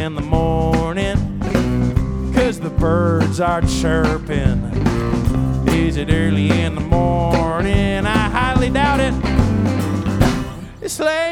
in the morning, 'cause the birds are chirping. Is it early in the morning? I highly doubt it. It's late